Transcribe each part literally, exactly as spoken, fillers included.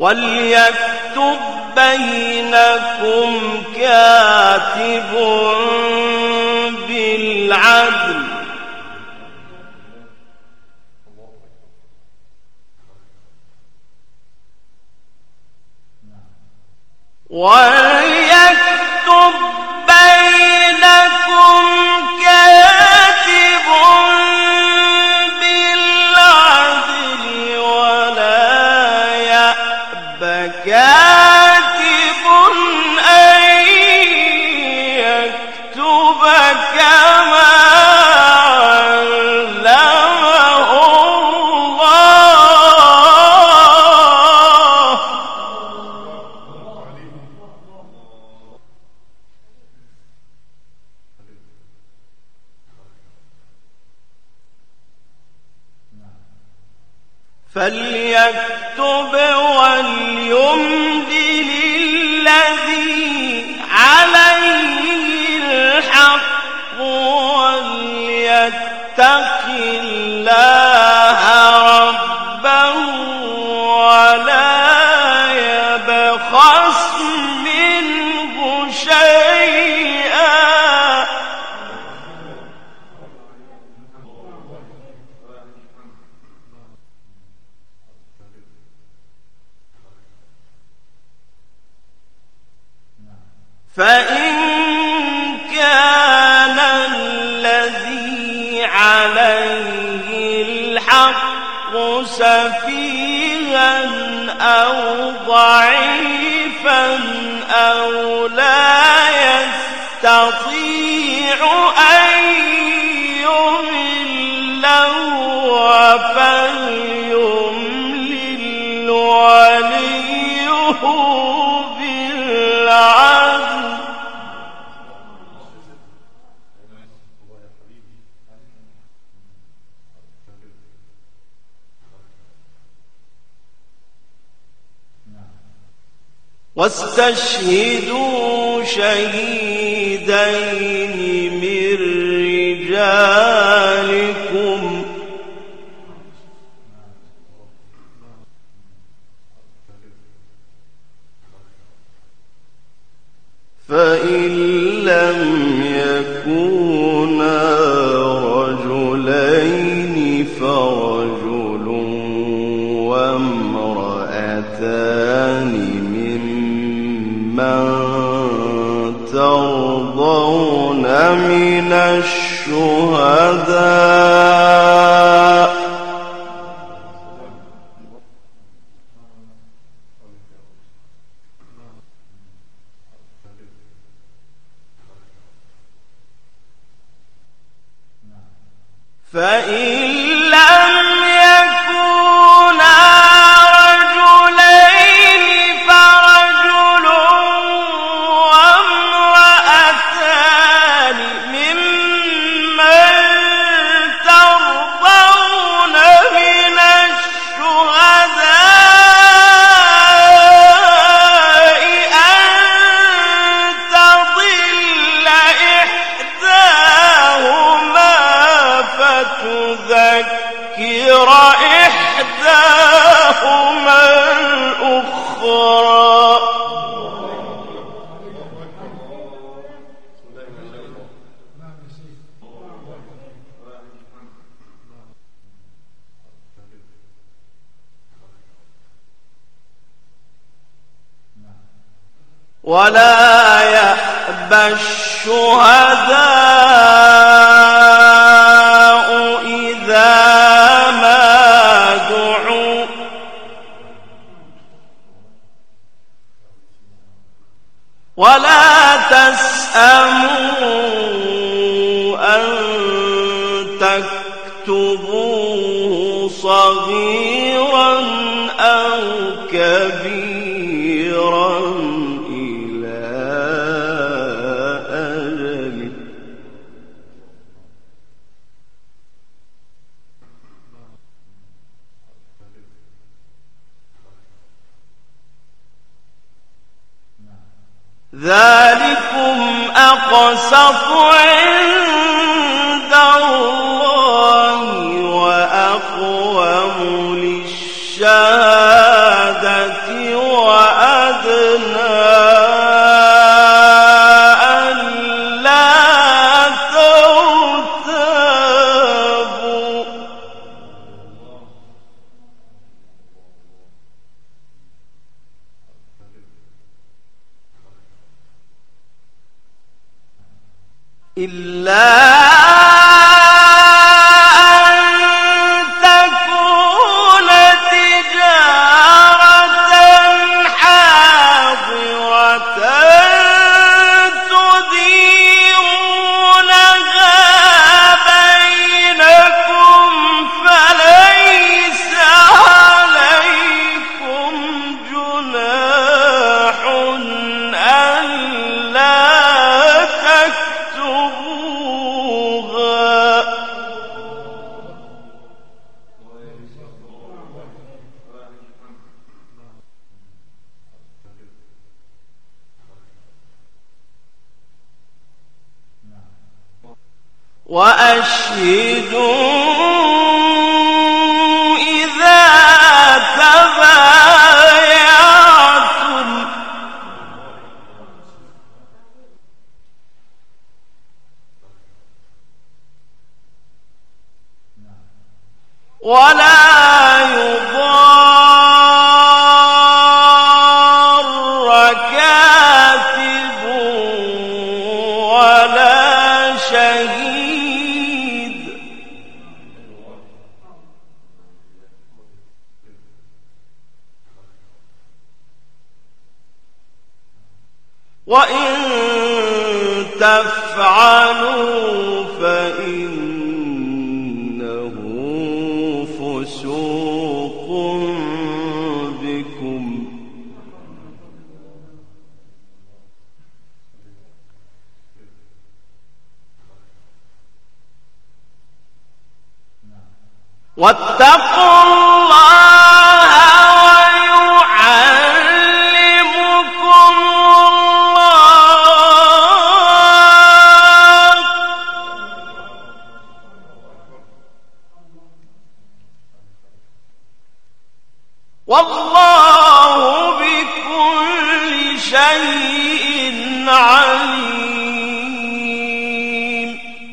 وَلْيَكْتُبْ بَيْنَكُمْ كَاتِبٌ بِالْعَدْلِ وَلْيَكْتُبْ بَيْنَكُمْ كَاتِبٌ بِالْعَدْلِ وَلَا يَأْبَ كَاتِبٌ أَن يَكْتُبَ كَمَا عَلَّمَهُ اللَّهُ فَلْيَكْتُبْ وَلْيُمْلِلِ الَّذِي عَلَيْهِ الْحَقُّ وَلْيَتَّقِ اللَّهَ رَبَّهُ وَلَا يَبْخَسْ مِنْهُ شَيْئًا فَإِنْ كَانَ الَّذِي عَلَيْهِ الْحَقُّ سَفِيهًا أَوْ ضَعِيفًا أَوْ لَا يَسْتَطِيعُ أَن يُمِلَّ هُوَ فَلْيُمْلِلْ وَلِيُّهُ بِالْعَدْلِ وَاسْتَشْهِدُوا شَهِيدَيْنِ مِن رِّجَالِكُمْ فَإِن لَّمْ يَكُونَا رَجُلَيْنِ فَرَجُلٌ وَامْرَأَتَانِ مِمَّن تَرْضَوْنَ مِنَ الشُّهَدَاءِ فَإِن لَّمْ يَكُونَا رَجُلَيْنِ فَرَجُلٌ وَامْرَأَتَانِ مِمَّن تَرْضَوْنَ مِنَ الشُّهَدَاءِ أَن تَضِلَّ إِحْدَاهُمَا فَتُذَكِّرَ إِحْدَاهُمَا الْأُخْرَىٰ وَلَا يَأْبَ الشُّهَدَاءُ إِذَا مَا دُعُوا وَلَا تَسْأَمُوا أَن تَكْتُبُوهُ صَغِيرًا أَوْ كَبِيرًا إِلَىٰ أَجَلِهِ ذَٰلِكُمْ أَقْسَطُ عِندَ اللَّهِ وَأَقْوَمُ لِلشَّهَادَةِ إلا وأشهدوا إذا تبايعتم ولا يضار كاتب ولا شهيد وإن تفعلوا فإنه فسوق بكم واتقوا الله ويعلمكم الله والله بكل شيء عليم.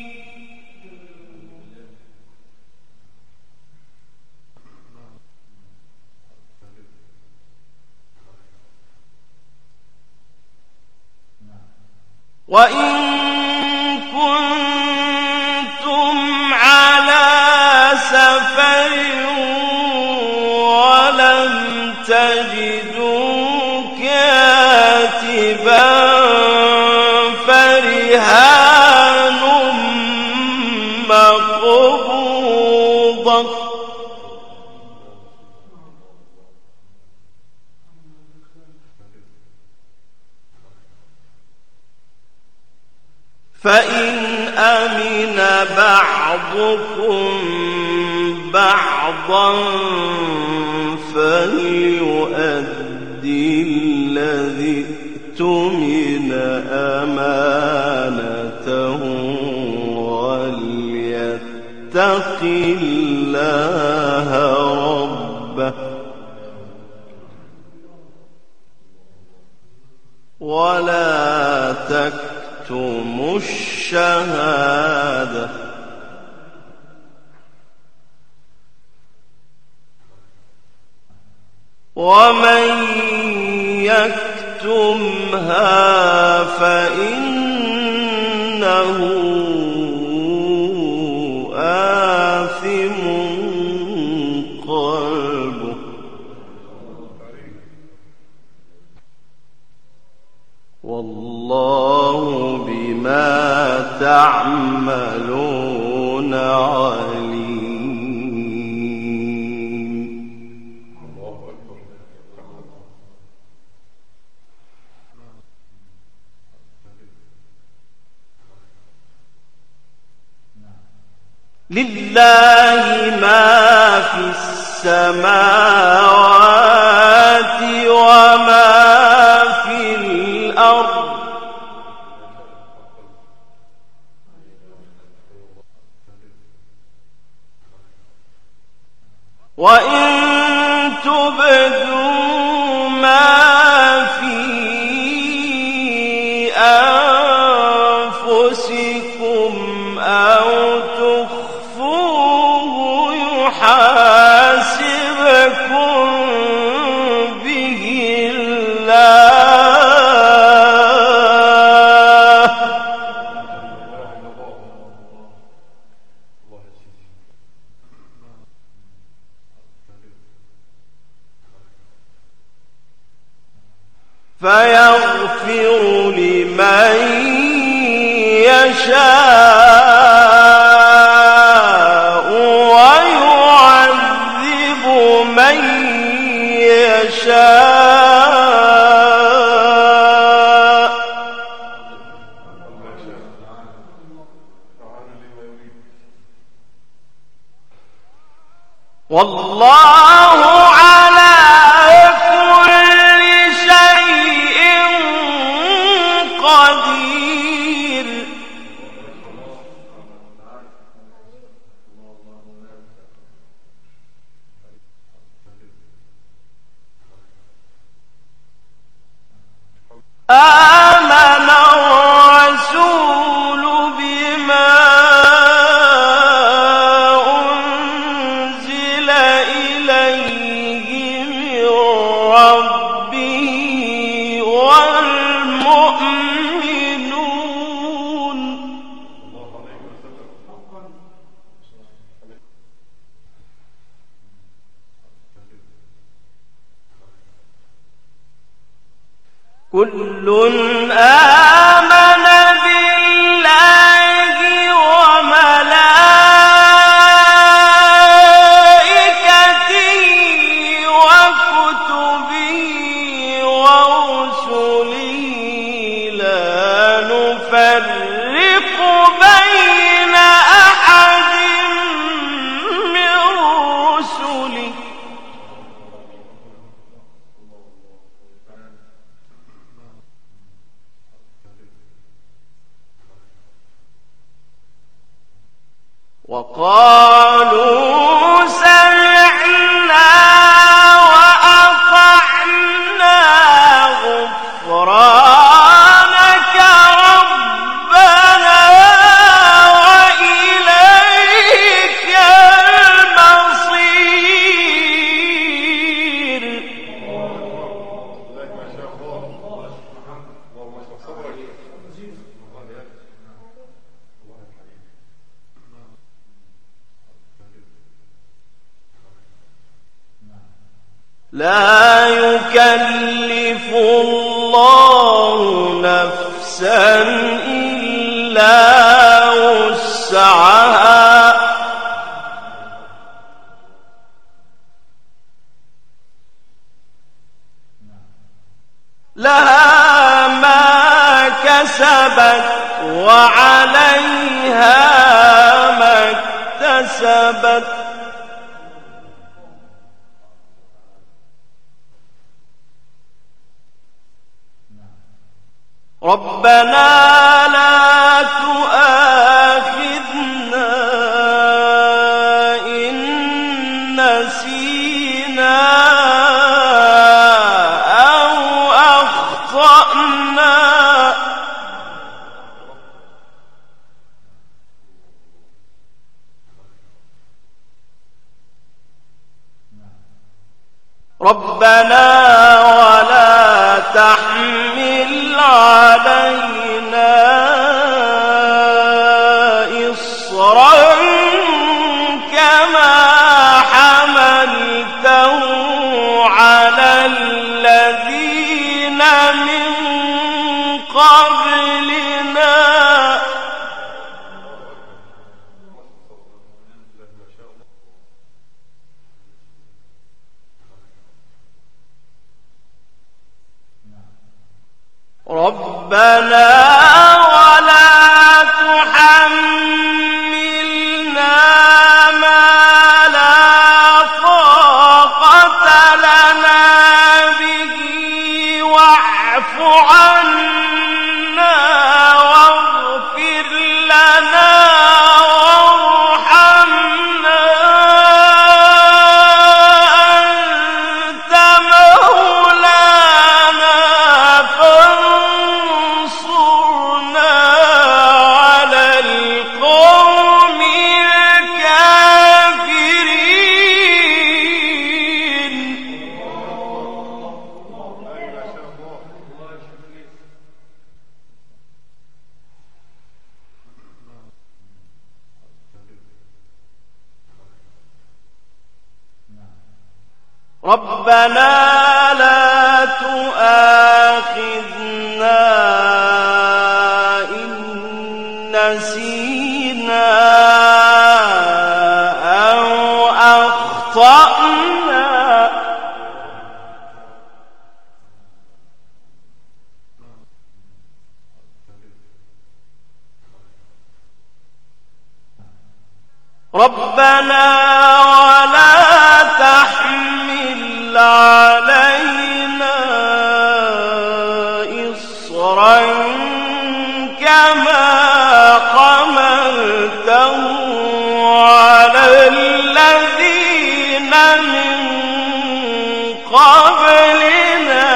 وإن كنتم على سفر ولم تجدوا كاتبا فرهان مقبوضة فإن أمن بعضكم بعضا فليؤدي الذي اؤتمن أمانته وليتق الله ربه ولا تكتموا الشهادة ومن يكتمها فإنه آثم قلبه والله بما تعملون عليم. لله ما في السماوات وما في الأرض وإن تبدوا ما في أنفسكم أو تخفوه يحاسبكم به الله فيغفر لمن يشاء ويعذب من يشاء والله على كل شيء قدير. آمن الرسول بما أنزل إليه من ربه والمؤمنون كل آمن بالله وملائكته وكتبه ورسله لا نفرق بين أحد من رسله وقالوا سمعنا وأطعنا غفرانك ربنا وإليك المصير. لا يكلف الله نفسا إلا وسعها لها ما كسبت وعليها ما اكتسبت ربنا لا تؤاخذنا إن نسينا أو أخطأنا ربنا ولا تحمل علينا إصرا كما حملته على الذين من قبلنا ربنا ولا تحملنا ما لا طاقة لنا به واعف عنا واغفر لنا وارحمنا أنت مولانا فانصرنا على القوم الكافرين. ربنا لا تؤاخذنا ربنا ولا تحمل علينا إصرا كما حملته على الذين من قبلنا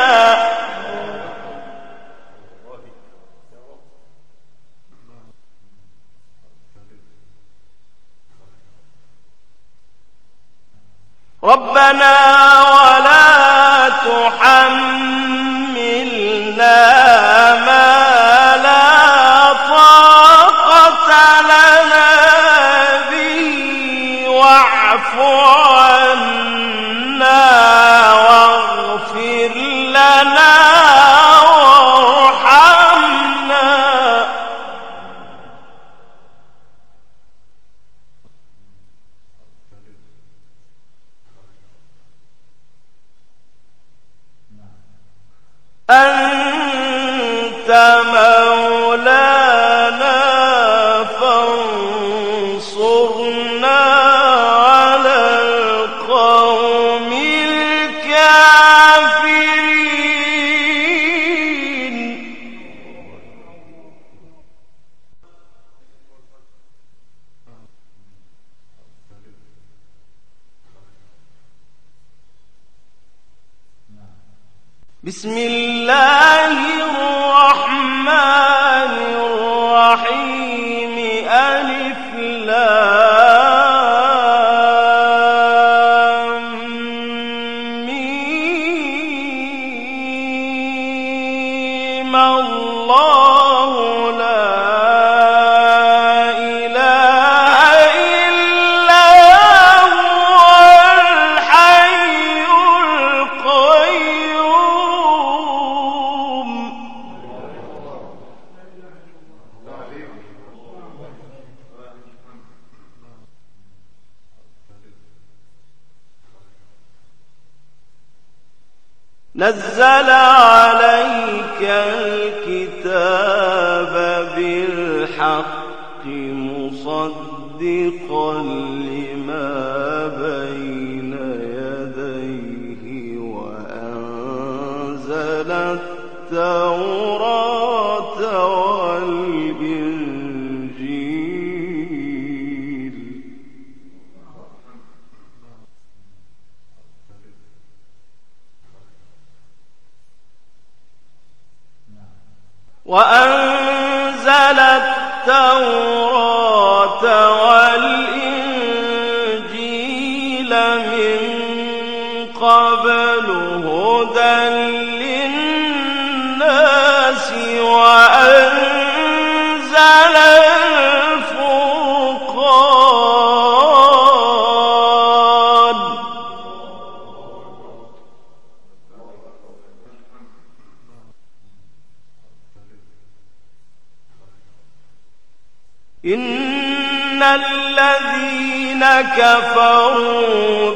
ربنا ولا تحملنا ما لا طاقة لنا به واعف عنا واغفر لنا وارحمنا أنت مولانا فانصرنا على القوم الكافرين بسم الله الرحمن الرحيم ألف لام ميم الله لا إله إلا هو الحي القيوم نزل عليك الكتاب بالحق مصدقا لما بين يديه وأنزل التوراة والإنجيل وأنزل التوراة والإنجيل من قبل هدى للناس وأنزل الفرقان إن الذين كفروا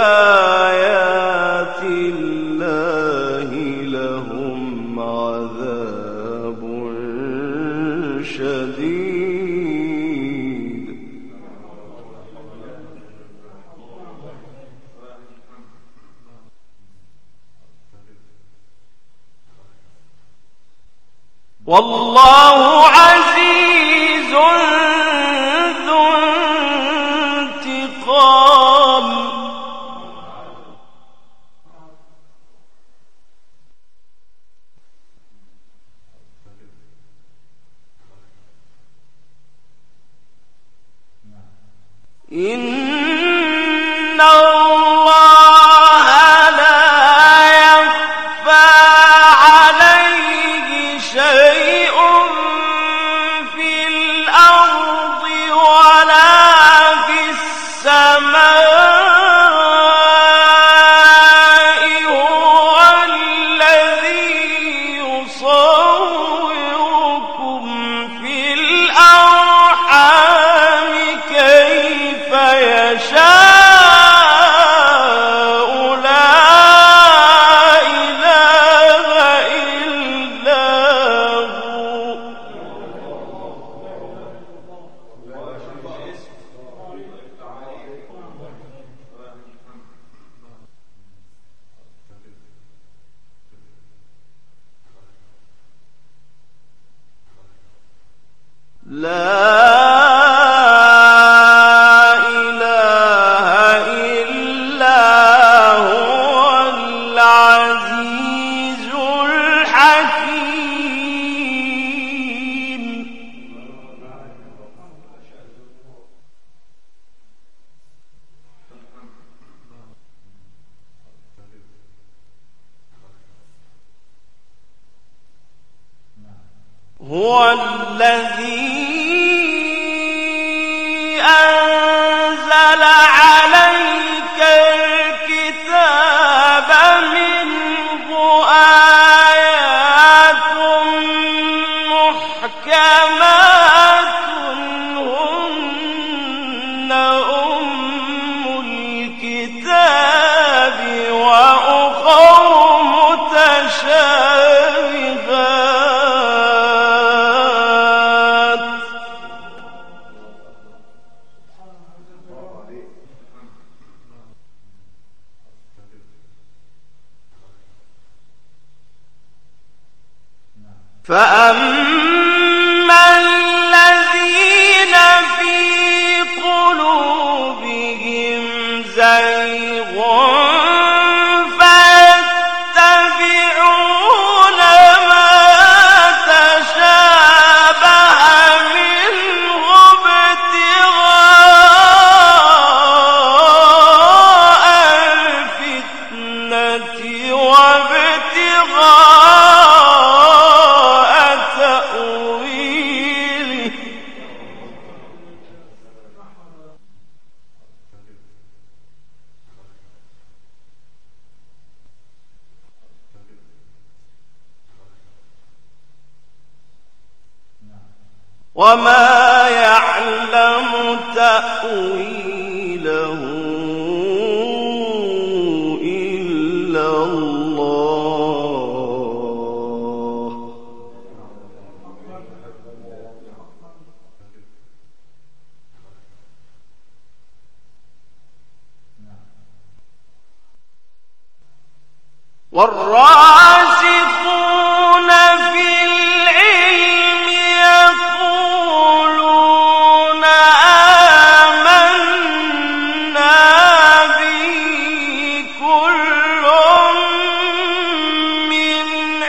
بآيات الله لهم عذاب شديد والله عزيز ذو انتقام إن الله لا يخفى عليه شيء في الأرض ولا في السماء هو الذي يصوركم في الأرحام كيف هو الذي أنزل عليك الكتاب منه آيات محكمات هن أم الكتاب وأخر متشابهات فأما الذين في قلوبهم زيغ فيتبعون ما تشابه منه ابتغاء الفتنة وابتغاء تأويله وما يعلم تأويله إلا الله والراسخون في العلم يقولون آمنا به كل من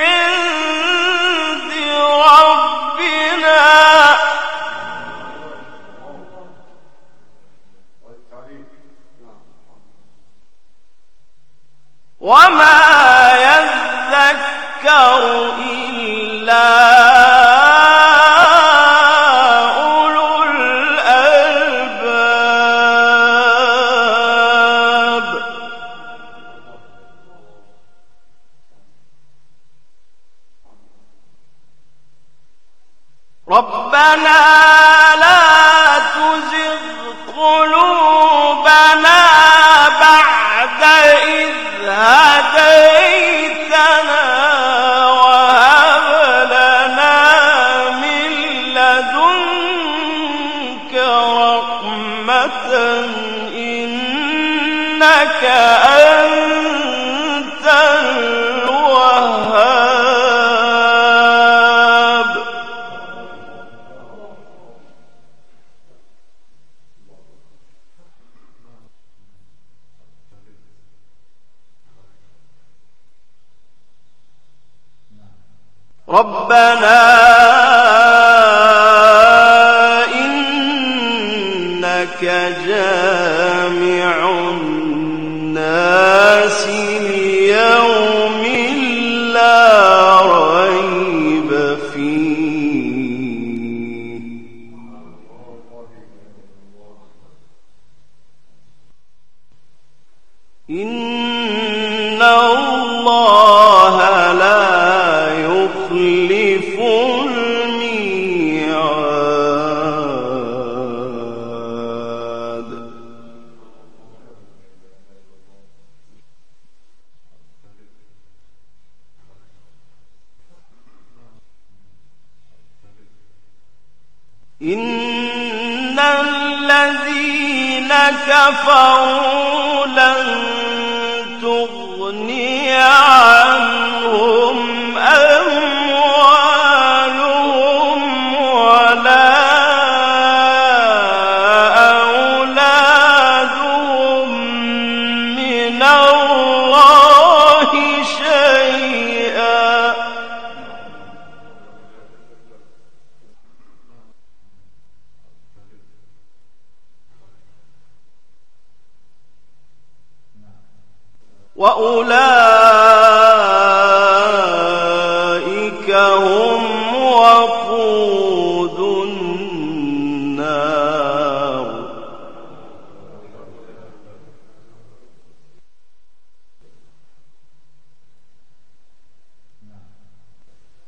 عند ربنا وما يذكر إلا أولو الألباب ربنا لا تزغ قلوبنا بعد إذ هديتنا وهب لنا من لدنك رحمة إنك أنت الوهاب ربنا إنك جامع الناس ليوم لا ريب فيه إن الله لا يخلف الميعاد إن الذين كفروا لن تغني عنهم أموالهم ولا أولادهم من الله شيئا وأولئك هم وقود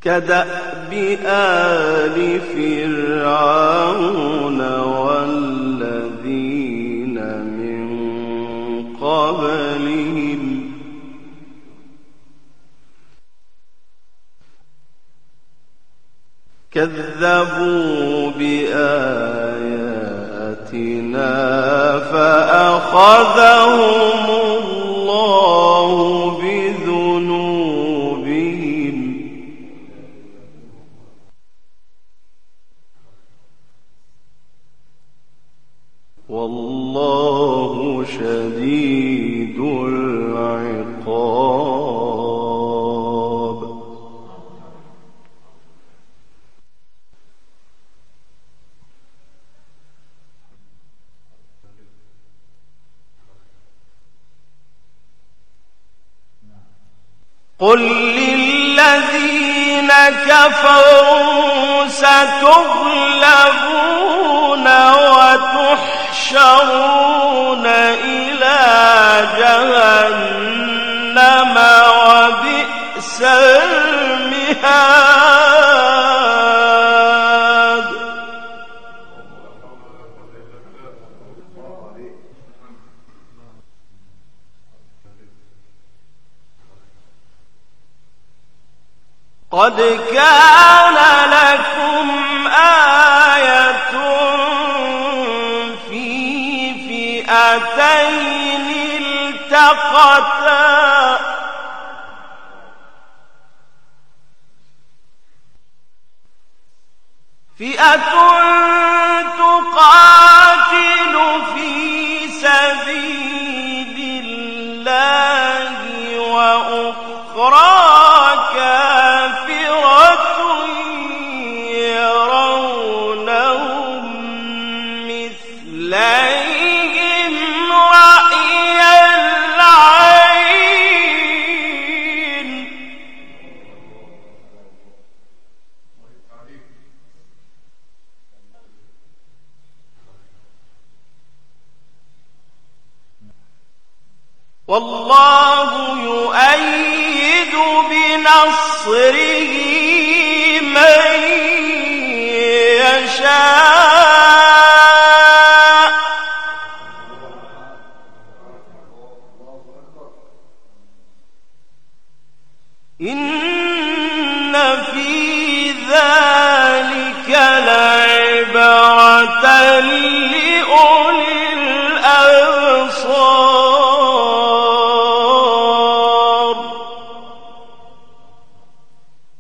كدأب آل فرعون والذين من قبلهم كذبوا بآياتنا فأخذهم الله بذنوبهم والله شديد العقاب. قل للذين كفروا ستغلبون وتحشرون إلى جهنم وبئس المهاد. قد كان لكم آية في فئتين التقتا فئة تقاتل في سبيل الله وأخرى كافرة يرونهم مثليهم رأي العين والله يؤيد بنصره من يشاء إن في ذلك